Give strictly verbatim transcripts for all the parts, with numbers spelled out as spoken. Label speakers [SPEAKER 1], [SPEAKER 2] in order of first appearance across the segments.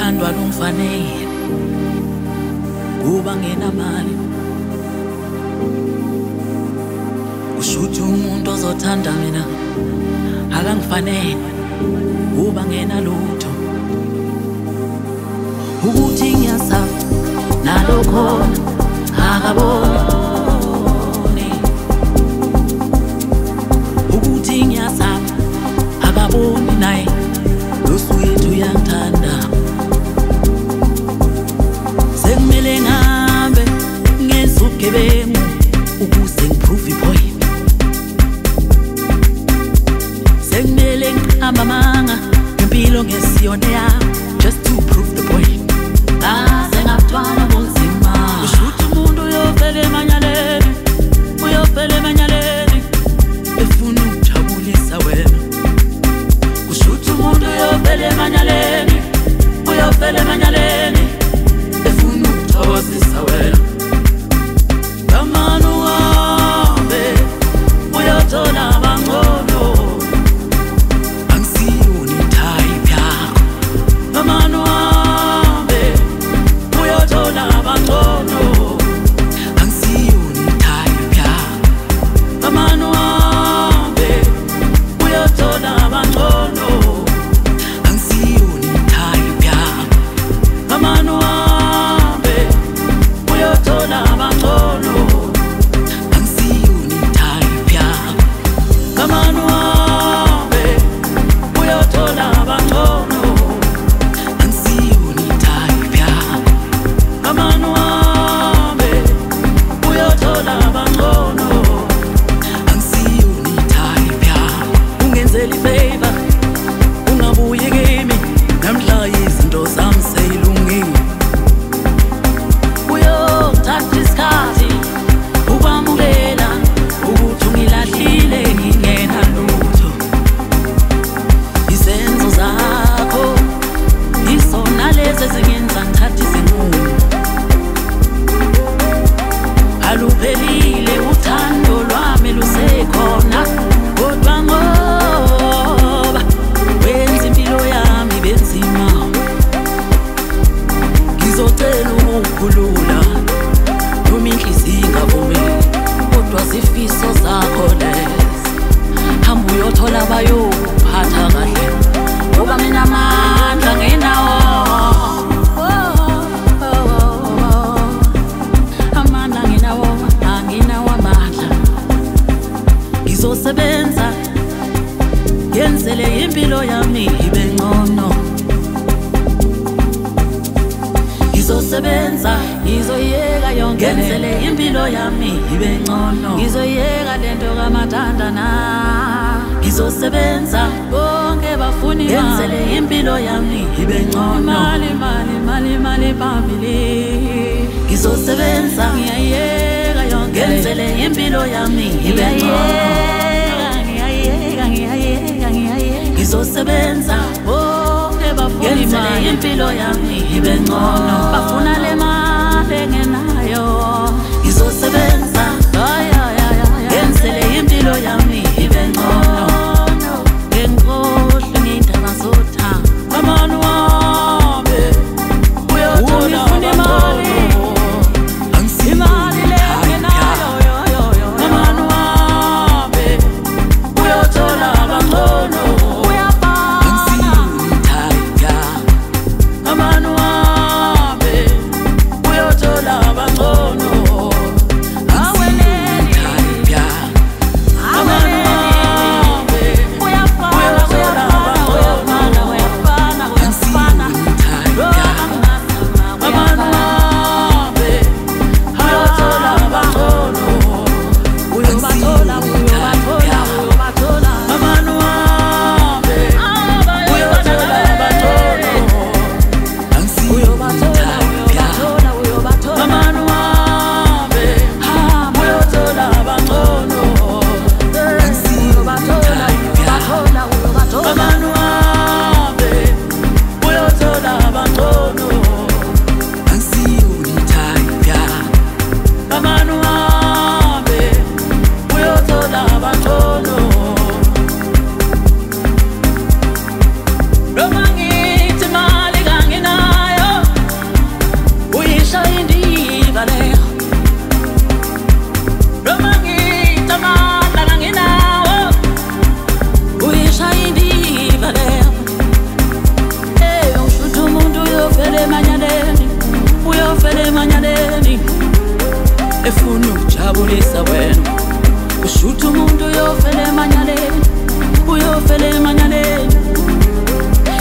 [SPEAKER 1] uthandwa lumfanele kuba ngenamali ushuthi umuntu ozothanda mina akangifanele kuba ngenalutho ukuthi ngiyasaba nalokho akaboni ukuthi ngiyasaba akaboni naye losu yethu uyangithanda sekumele ngihambe ngenze ubugebengu ukuze ngiprove ipoint sekumele ngihambe amanga ngempilo ngesiyone yami just to prove the point ngase ngathwala bunzima ushuthi umuntu uyofela emanyaleni uyofela emanyaleni efuna ukujabulisa wena ushuthi umuntu uyofela emanyaleni uyofela emanyaleni efuna ukuthokozisa wena kamanu wabe uyothola abangcono angisiyoni type yakho kamanu wabe uyothola abangcono angisiyoni type yakho kamanu wabe uyothola abangcono angisiyoni type yakho kamanu wabe uyothola abangcono angisiyoni type yakho kamanu wabe uyothola abangcono angisiyoni type yakho kamanu wabe uyothola abangcono angisiyoni type yakho ungenzela ifavor ungabuye kimi namhla izinto zami seyilungile uyothatha isikhathi ukwamukela ukuthi ungilahlile ngingenalutho izenzo zakho isona lezi ezingenza ngithathe izinqumo aluphelile uthando lwami lusekhona kodwa ngoba wenza impilo yami benzima ngizocela ukukhulula noma inhliziyo ingavumeli kodwa zifiso zakho lezi hamba uyothola bayophatha kahle ngoba mina amandla nginawo amandla nginawo anginawo amandla ngizosebenza ngenzele impilo yami ibe ngcono ngizosebenza ngizoyeka yonke ngenzele impilo yami ibe ngcono ngizoyeka lento kamathandana ngizosebenza bonke bafuni ngenzele impilo yami ibe ngcono mali mali mali mali phambili ngizosebenza ngiyayeka yonke ngenzele impilo yami ibe ngcono ngiyayeka ngiyayeka ngiyayeka ngizosebenza bonke bafuni ngenzele impilo yami ibe ngcono bafuna le mali engenayo ngizosebenza ngenzele impilo yami ibe ngcono ngengikhohlwe ngiy'ndaba zothando kamanu wabe uyothola imali imali le engenayo kamanu wabe uyothola abangcono uyafana kamanu wabe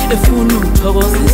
[SPEAKER 1] efuna ukuthokozisa